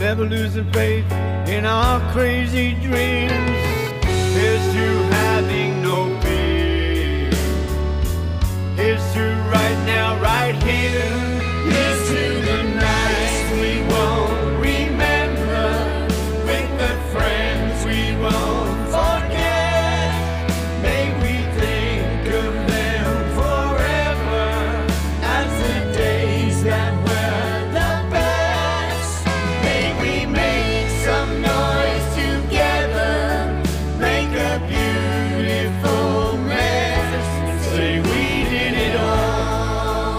never losing faith in our crazy dreams. Here's to having no fear. Here's to right now, right here. Here's to the nights we won't remember, with the friends we won't forget. May we think of them forever as the days that were the best. May we make some noise together, make a beautiful mess, and say we did it all.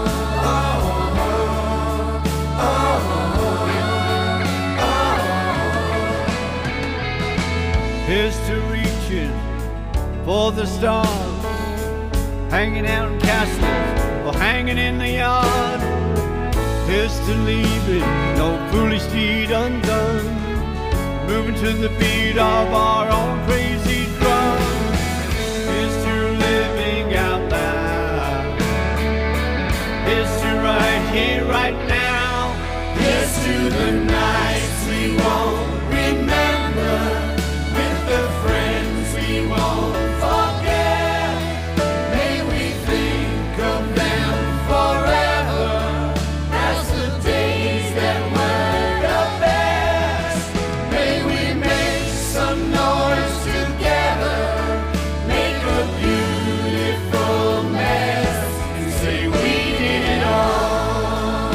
Here's to reaching for the stars, hanging out in castles or hanging in the yard. Here's to leaving no foolish deed undone, moving to the beat of our own crazy drum. Here's to living out loud. Here's to right here, right now. Here's to the nights we won't remember, with the friends we won't forget. May we think of them forever as the days that were the best. May we make some noise together, make a beautiful mess, and say we did it all.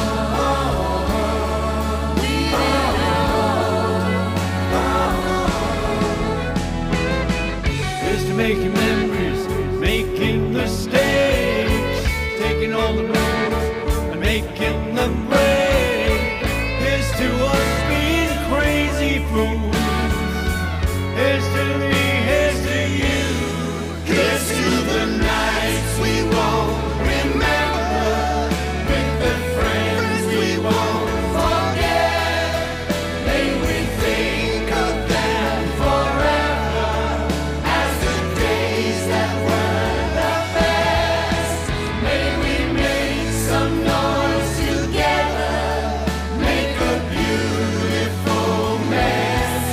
We did it all. Here's to making memories, making mistakes, taking all the moves and making them break. Here's to us being crazy fools. Here's to me, here's to you. Here's to the nights we won't remember, with the friends we won't forget. May we think of them forever as the days that were the best. May we make some noise together, make a beautiful mess,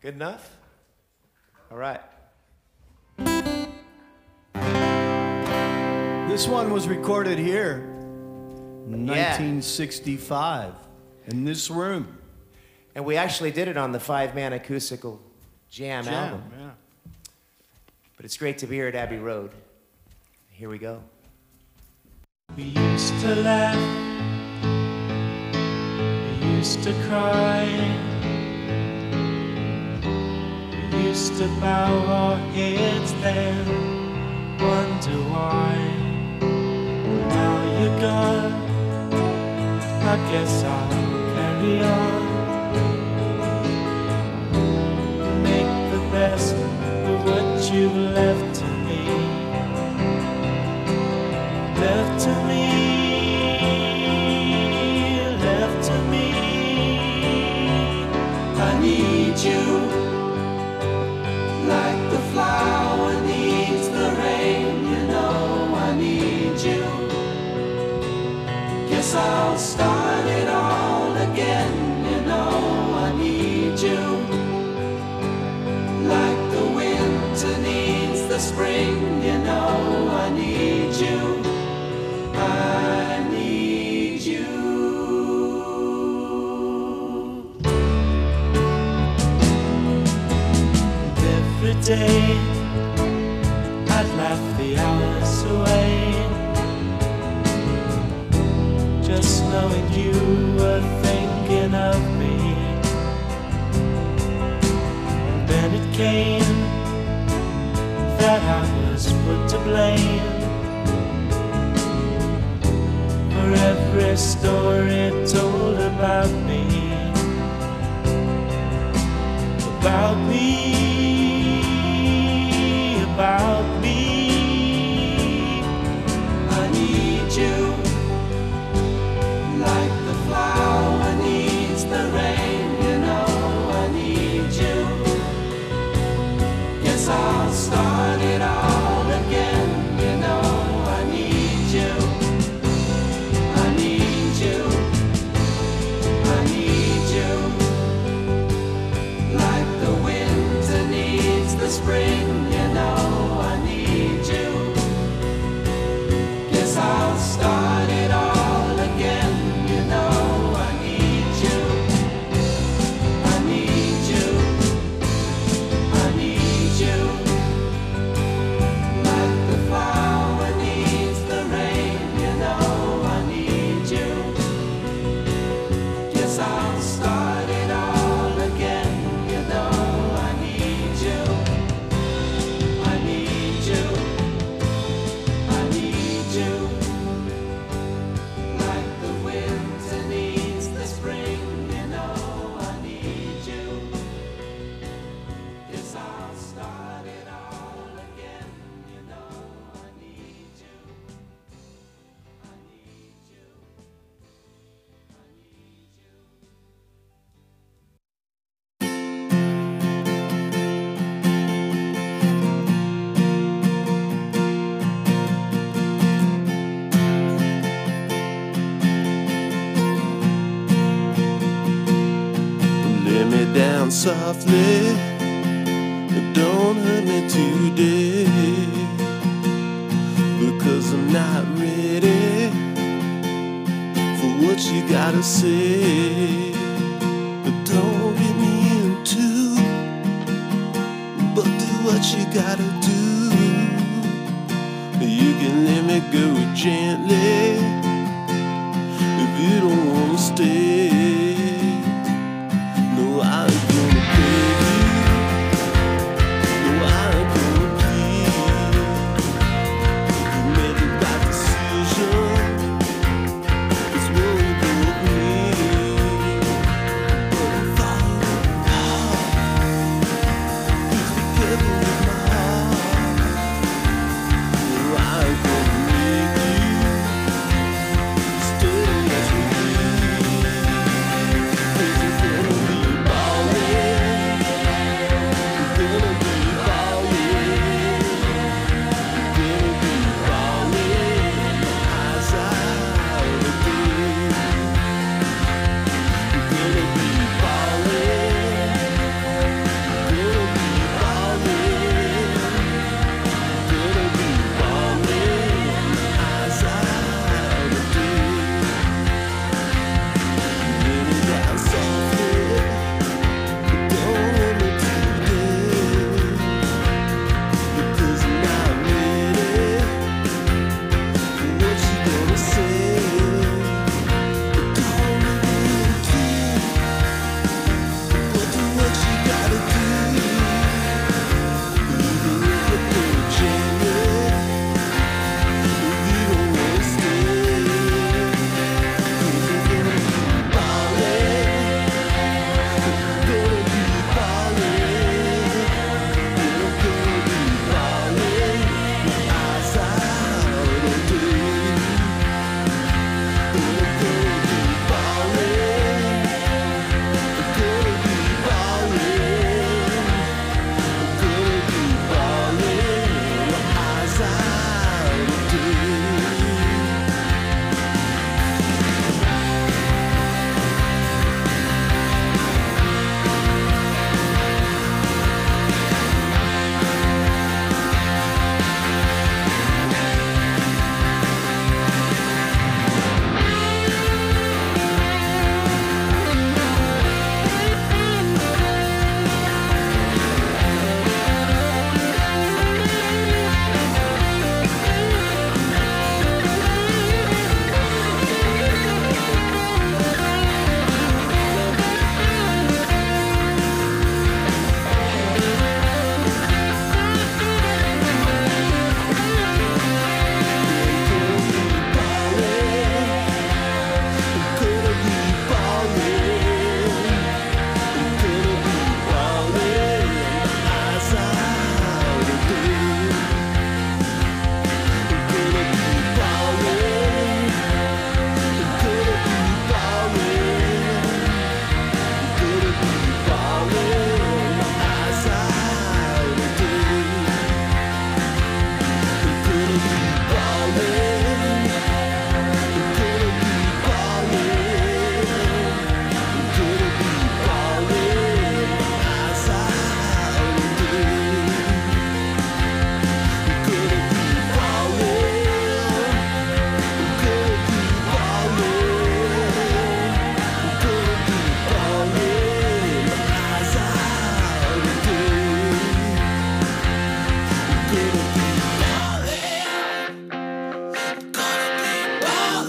Good enough? All right. This one was recorded here in 1965 in this room. And we actually did it on the 5-man acoustical jam album. Yeah. But it's great to be here at Abbey Road. Here we go. We used to laugh, we used to cry, we used to bow our heads then, wonder why. Now you're gone, I guess I'll carry on, make the best of what you've left to me. Left to me, left to me. I need you, like the flower needs the rain. You know I need you. Guess I'll start it all again. You know I need you, like the winter needs the spring. You know I need you. I need you. And every day I'd laugh the hours away, just knowing you were thinking of me. And then it came that I was put to blame for every story told about me, about me, about me. I need you, like the flower needs the rain. You know I need you. Guess I'll start it all again. You know I need you. I need you, like the winter needs the spring. You know I need you. Guess I'll start it all again. You know I need you. I need you, I need you, like the flower needs the rain. You know I need you. Guess I'll start it all again. You know I need you. I need you. I need you. Like the winter needs the spring. You know I need you. Guess I'll start it all again. You know I need you. I need you. I need you. Lay me down softly, don't hurt me today, because I'm not ready for what you gotta say. But don't get me into, but do what you gotta do. You can let me go gently if you don't wanna stay. No, I ain't gonna beg you. No, I ain't gonna plead. You made the right decision. It's what we both need. But I'm falling apart. Please be careful with my heart. No, I ain't gonna make you.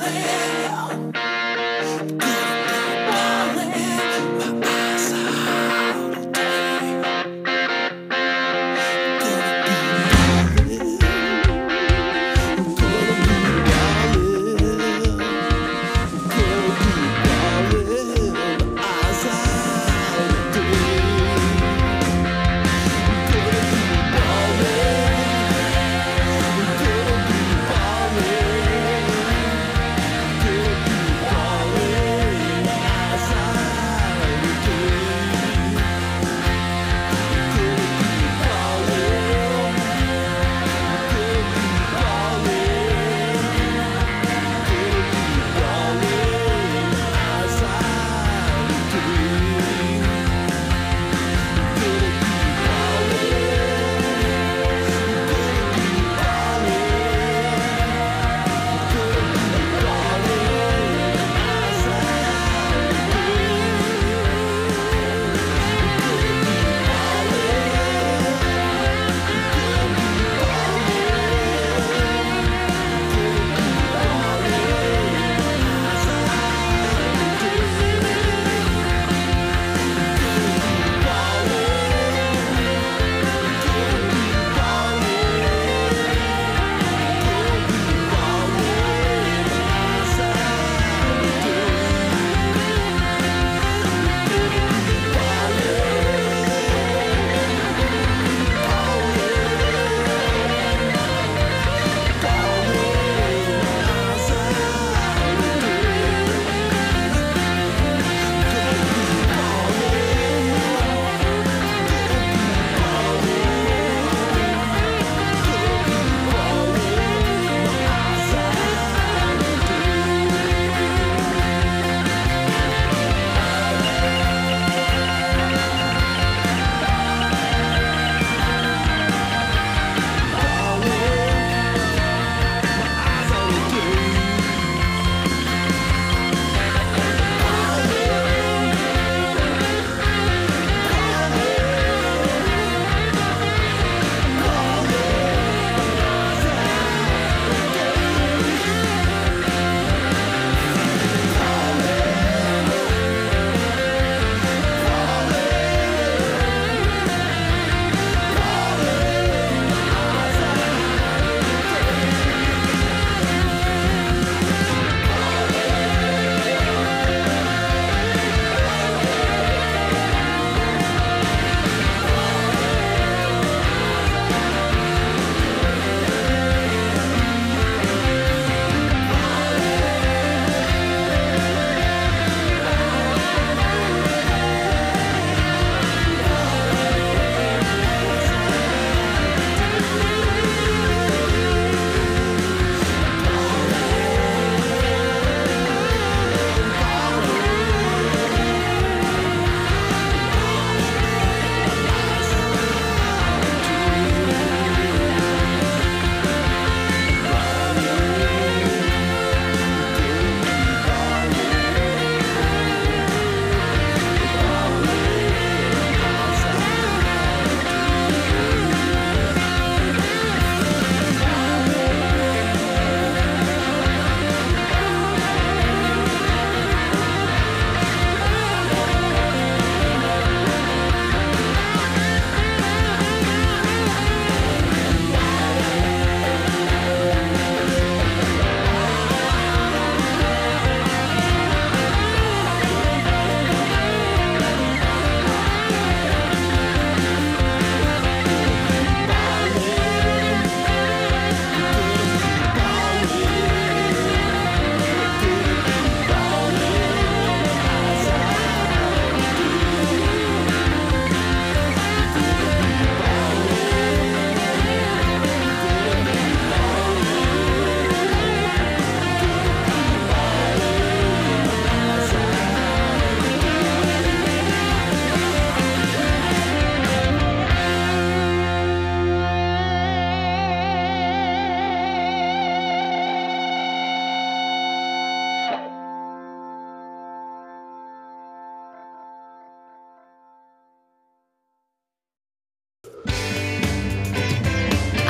Gonna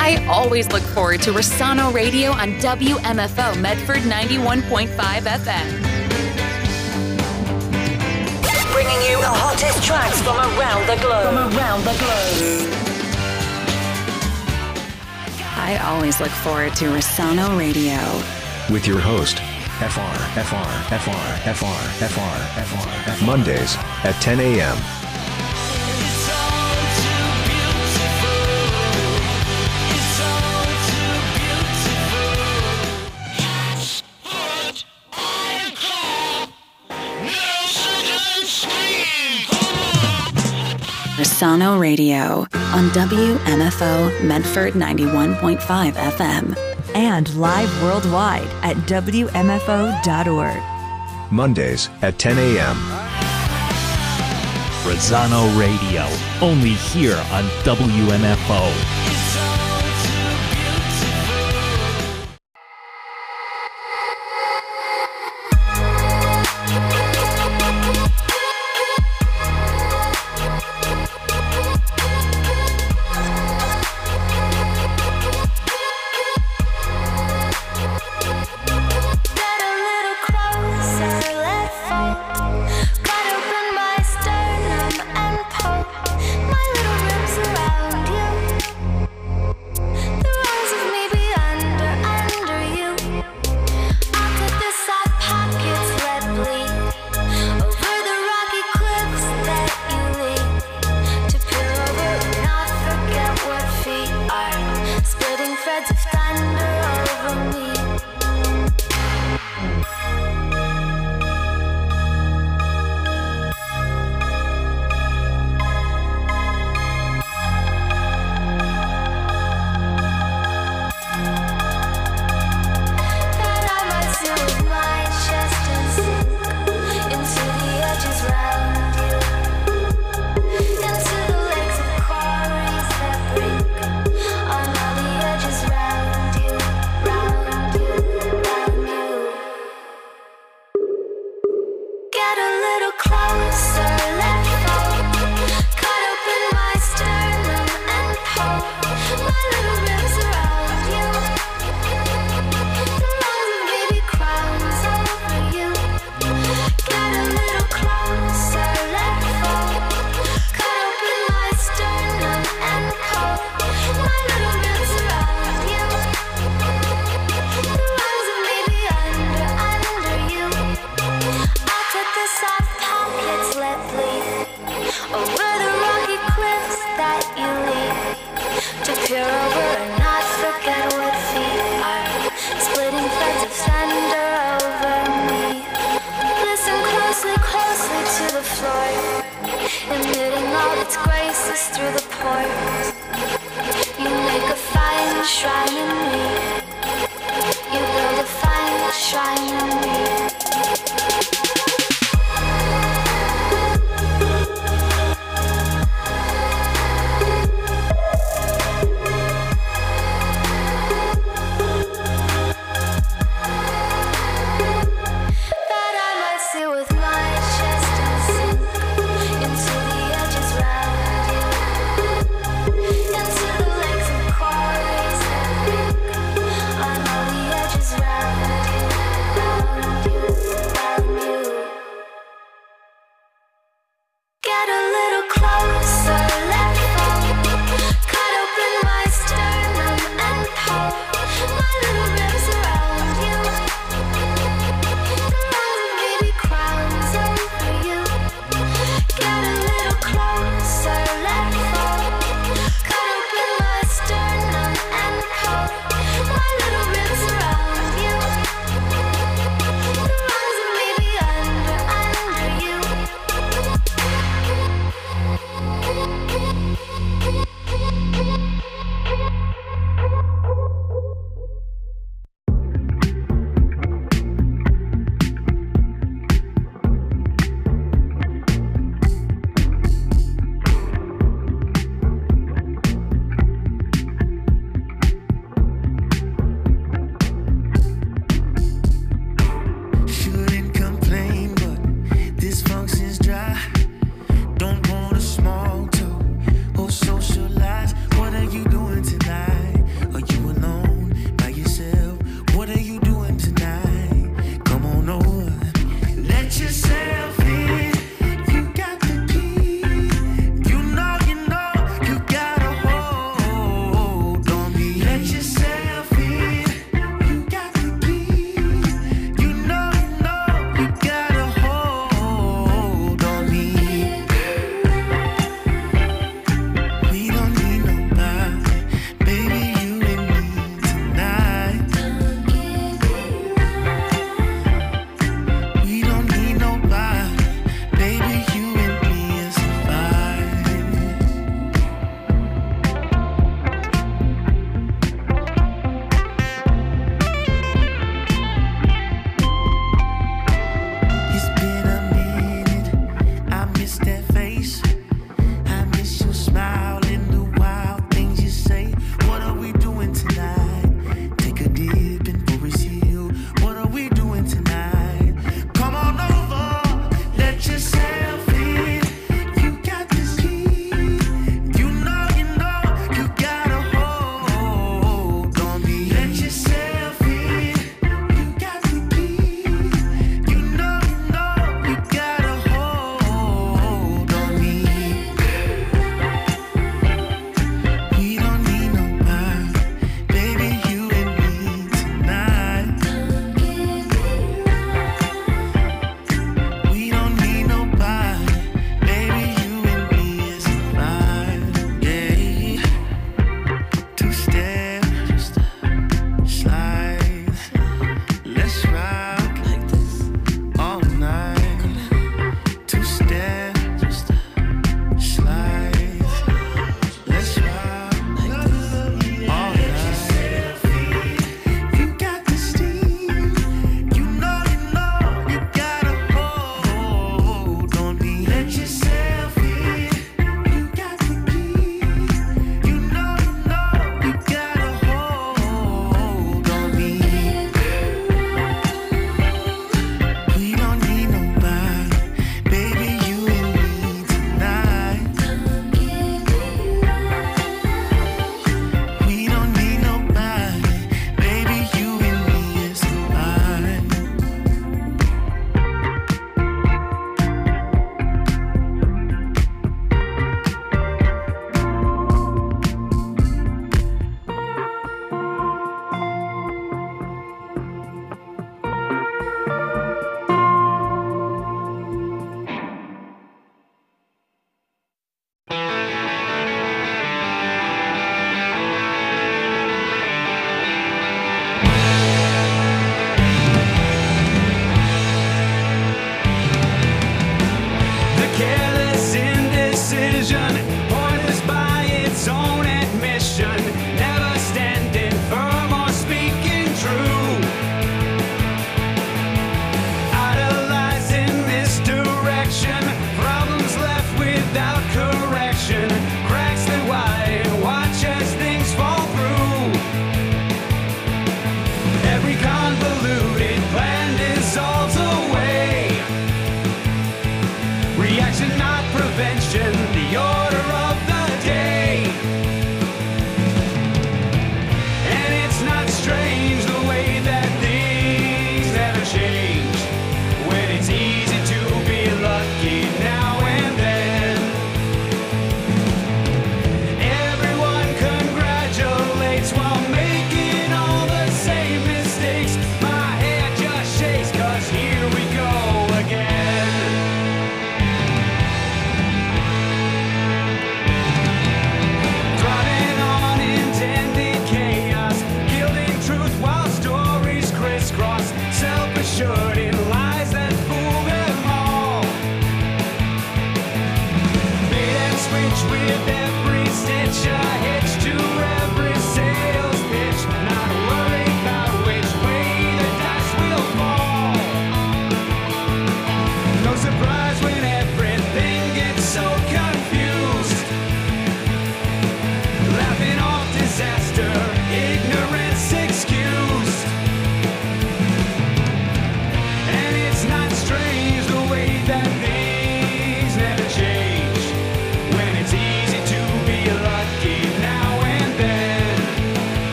I always look forward to Rossano Radio on WMFO Medford 91.5 FM. Bringing you the hottest tracks from around the globe. I always look forward to Rossano Radio. With your host, Mondays at 10 a.m. Rossano Radio on WMFO Medford 91.5 FM. And live worldwide at WMFO.org. Mondays at 10 a.m. Rossano Radio, only here on WMFO.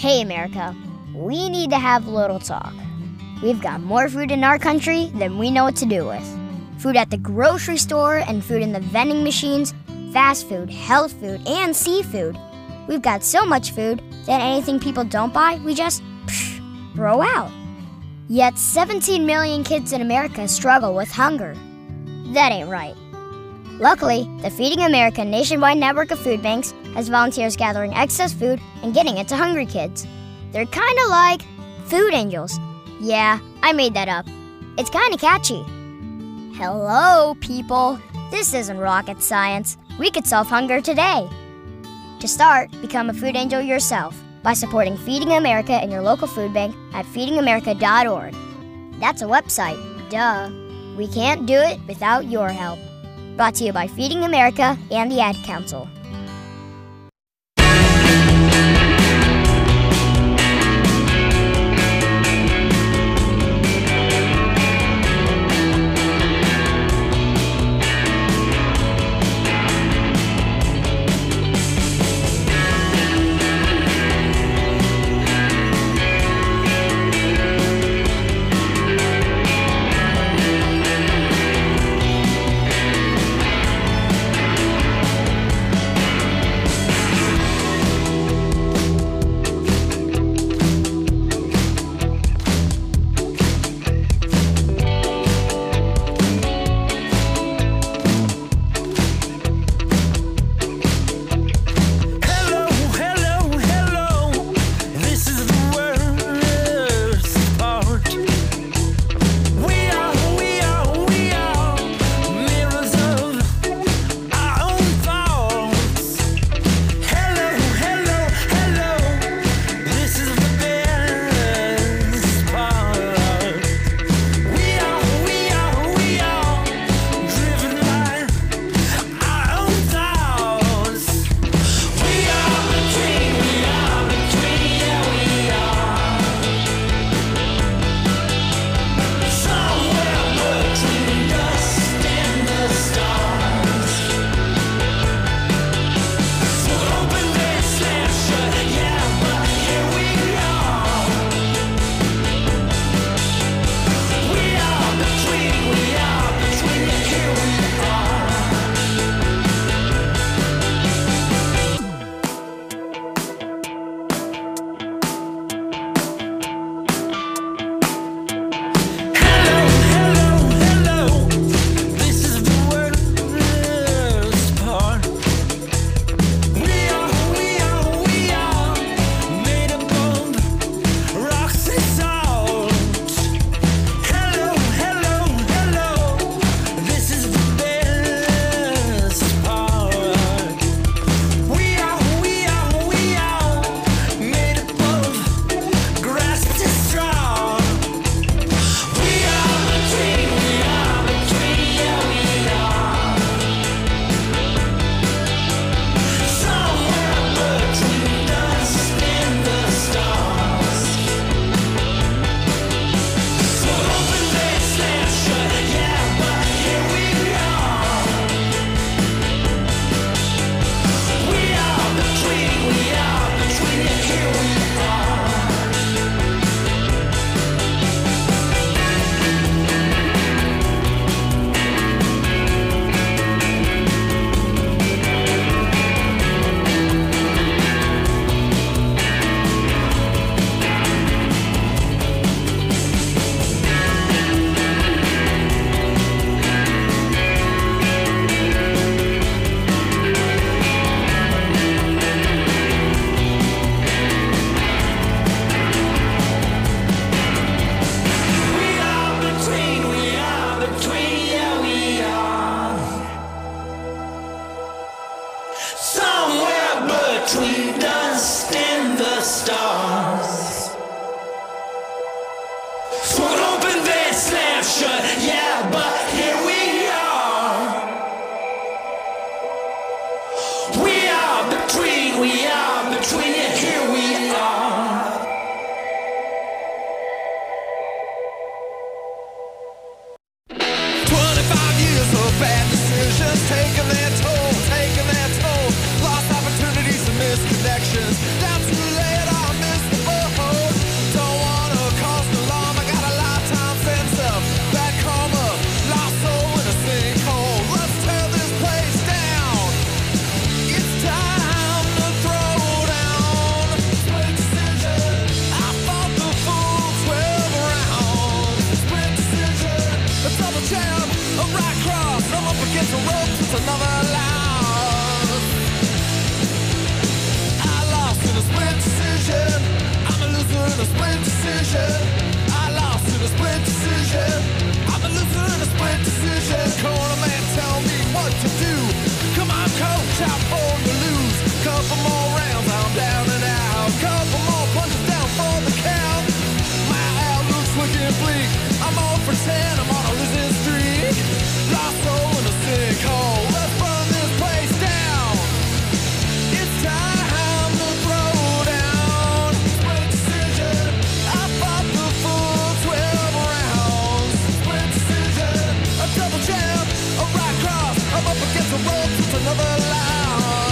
Hey, America, we need to have a little talk. We've got more food in our country than we know what to do with. Food at the grocery store and food in the vending machines, fast food, health food, and seafood. We've got so much food that anything people don't buy, we just throw out. Yet 17 million kids in America struggle with hunger. That ain't right. Luckily, the Feeding America nationwide network of food banks has volunteers gathering excess food and getting it to hungry kids. They're kind of like food angels. Yeah, I made that up. It's kind of catchy. Hello, people. This isn't rocket science. We could solve hunger today. To start, become a food angel yourself by supporting Feeding America in your local food bank at feedingamerica.org. That's a website, duh. We can't do it without your help. Brought to you by Feeding America and the Ad Council. Lost opportunities and misconnections. Down too late, I missed the just another loss. I lost in a split decision. I'm a loser in a split decision. I lost in a split decision. I'm a loser in a split decision. Corner man, tell me what to do. Come on, coach, I'm born to lose. Couple more rounds, I'm down and out. Couple more punches down for the count. My outlook's looking bleak. I'm 0 for 10, I'm on a losing streak. Lost soul in a sinkhole. Let's burn this place down. It's time to throw down. Split decision. I fought the full 12 rounds. Split decision. A double jab, a right cross. I'm up against the ropes, it's another loss.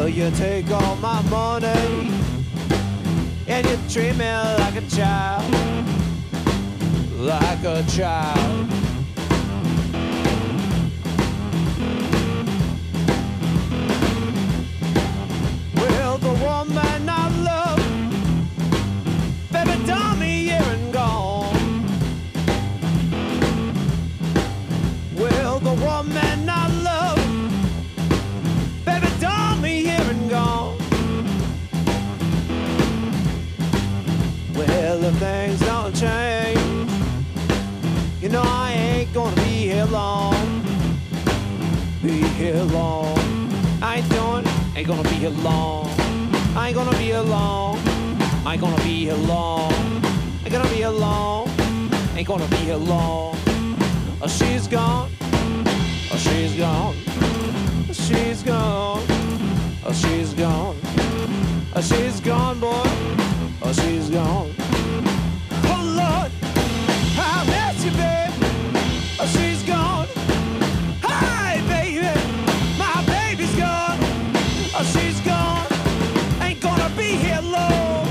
you take all my money and you treat me like a child, like a child. Well, the woman I love, baby, done me here and gone. Well, the woman I love, baby, done me here and gone. Well, if things don't change, you know I ain't gonna be here long. Be here long. I ain't doing it. Ain't gonna be here long. I ain't gonna be here long. I ain't gonna be here long. Ain't gonna be here long. Ain't gonna be here long. Oh, she's gone. Oh, she's gone. Oh, she's gone. Oh, she's gone. Oh, she's gone, boy. Oh, she's gone. Oh, Lord, I miss you, babe. Oh, she's gone. Hi, baby. My baby's gone. Oh, she's gone. Ain't gonna be here long.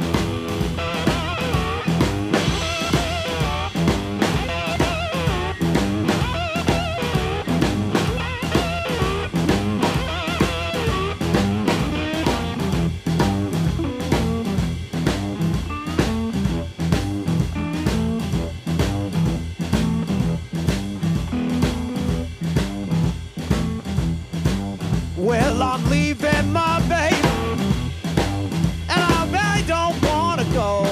Well, I'm leaving my baby, and I really don't wanna go.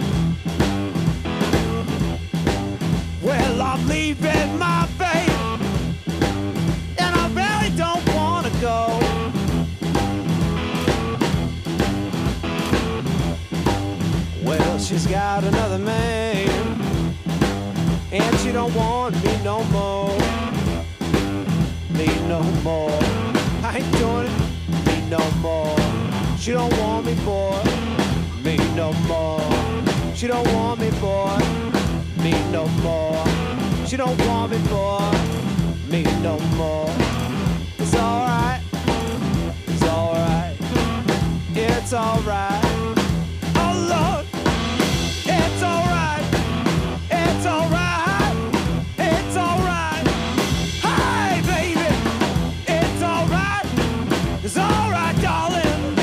Well, I'm leaving my baby, and I really don't wanna go. Well, she's got another man, and she don't want me no more. Me no more. I ain't doing it, me no more. She don't want me, boy, me no more. She don't want me, boy, me no more. She don't want me, boy, me no more. It's alright, it's alright, it's alright. Oh Lord, it's alright, it's alright, it's alright. Hi, baby, it's alright. It's alright, darling.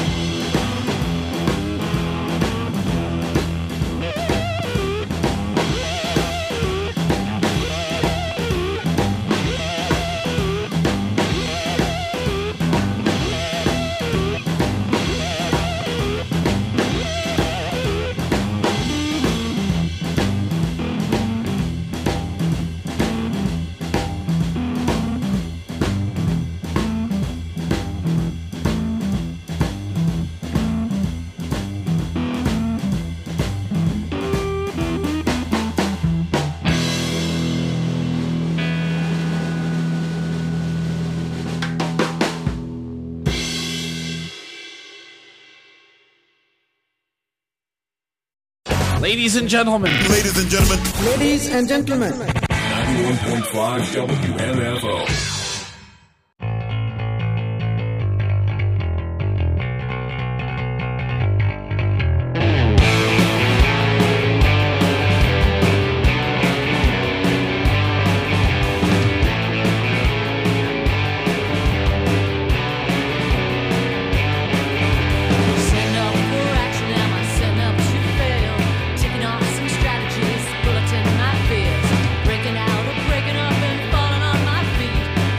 Ladies and gentlemen. Ladies and gentlemen. Ladies and gentlemen. 91.5 WMFO. Breaking out or breaking up and falling on my feet.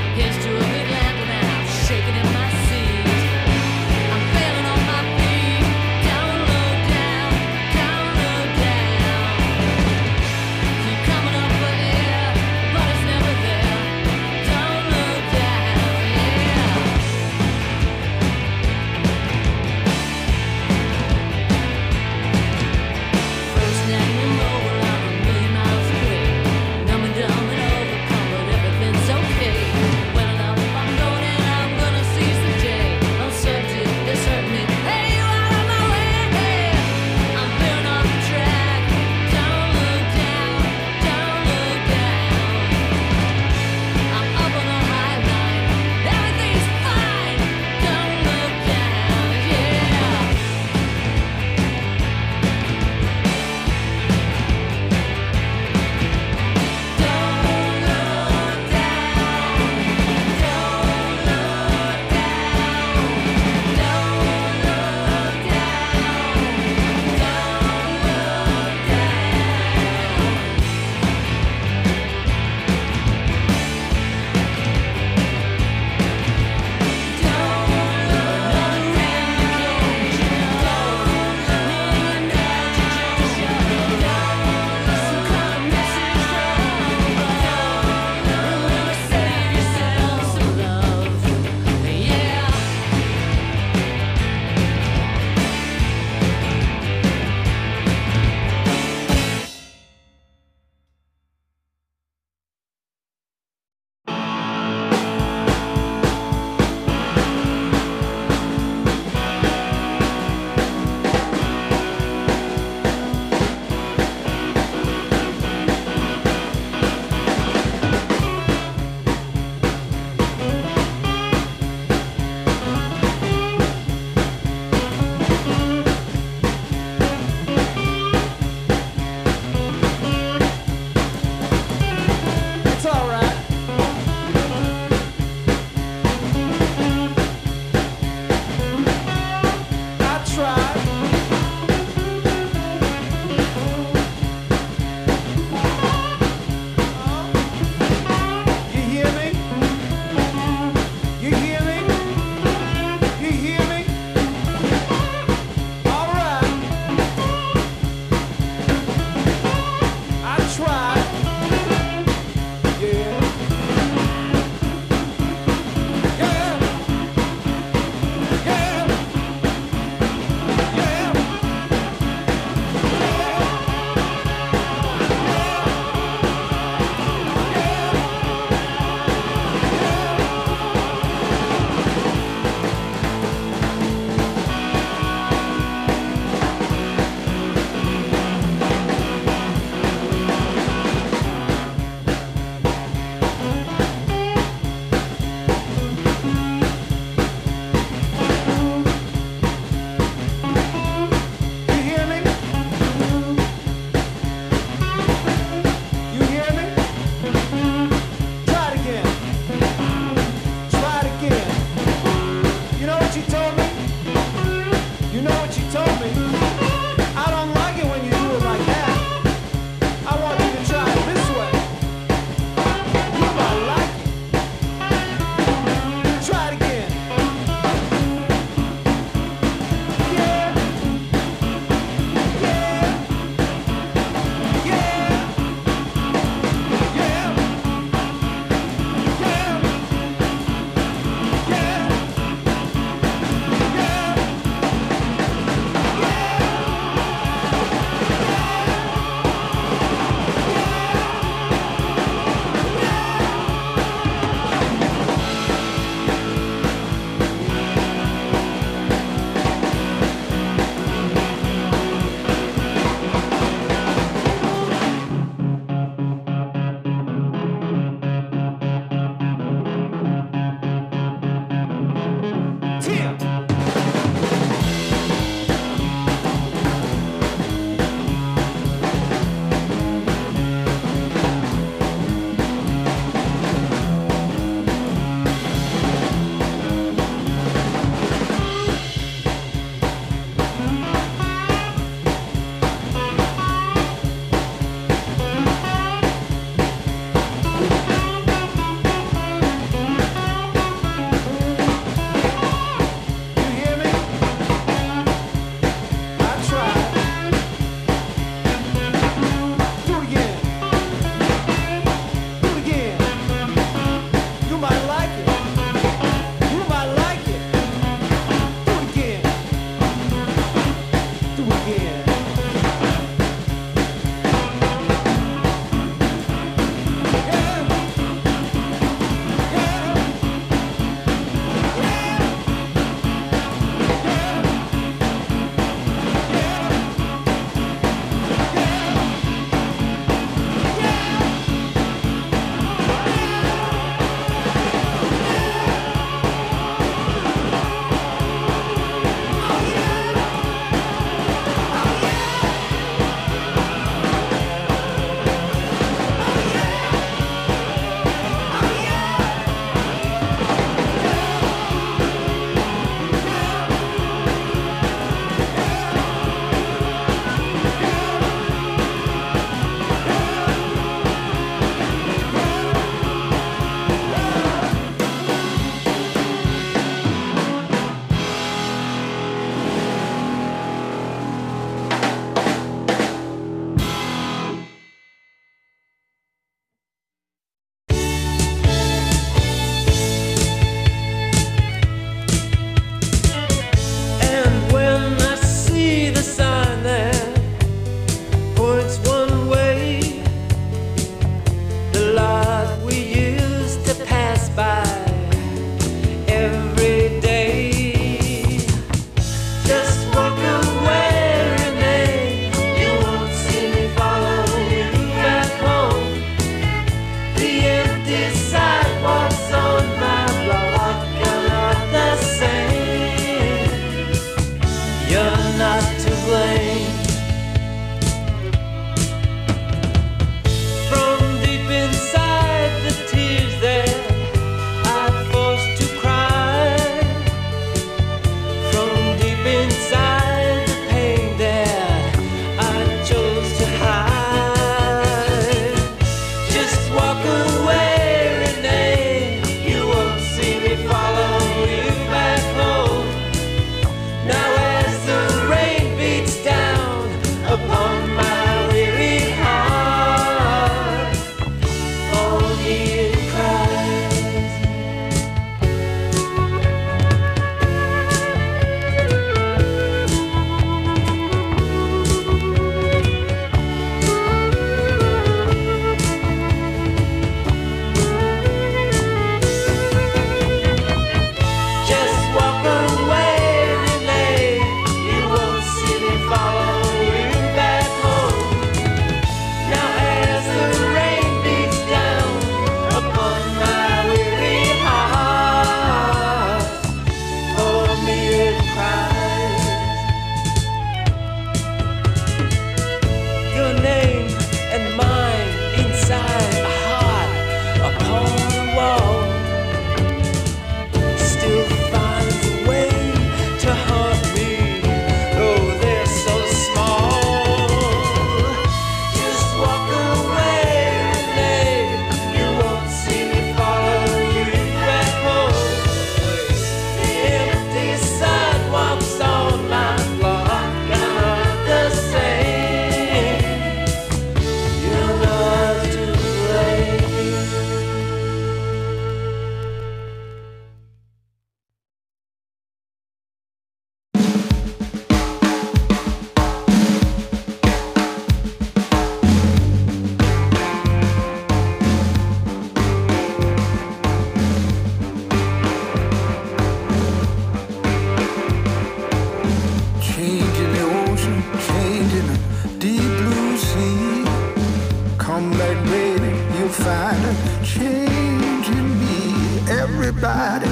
everybody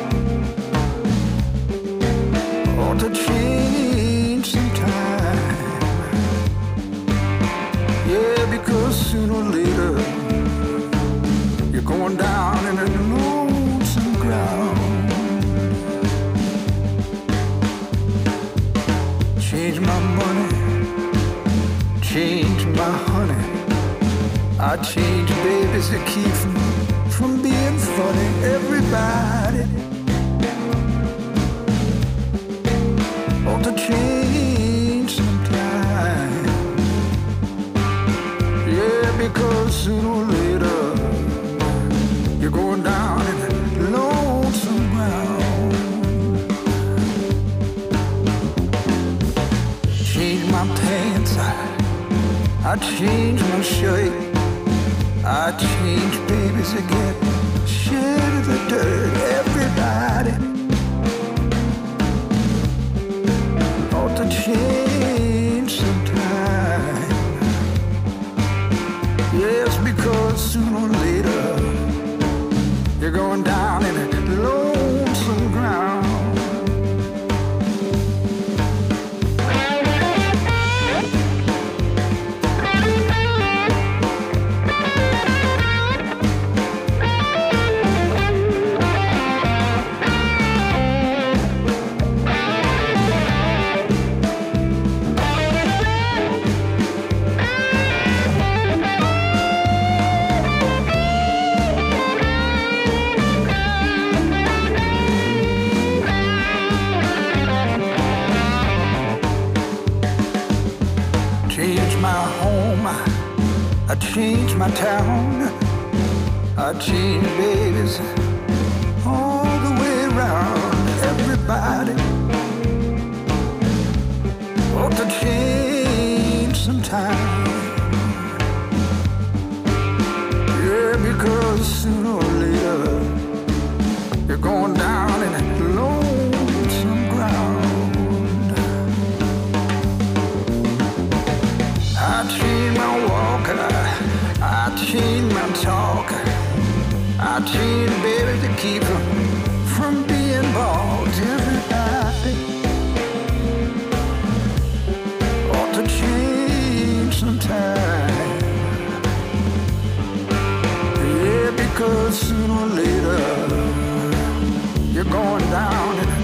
ought to change sometime. Yeah, because sooner or later you're going down in a lonesome ground. Change my money, change my honey. I change babies to keep from being funny. Everybody ought to change sometime. Yeah, because sooner or later you're going down in a lonesome ground. Change my pants, I change my shirt. I change babies again, shed the dirt. Everybody ought to change sometime. Yes, because sooner or later you're going down in a lonesome ground. I change my town, I change babies all the way around. Everybody ought to change sometime. Yeah, because sooner or later you're going down in a lonesome ground. I change my walk, I change my talk, I change baby to keep from being bald. Everybody ought to change sometime. Yeah, because sooner or later you're going down in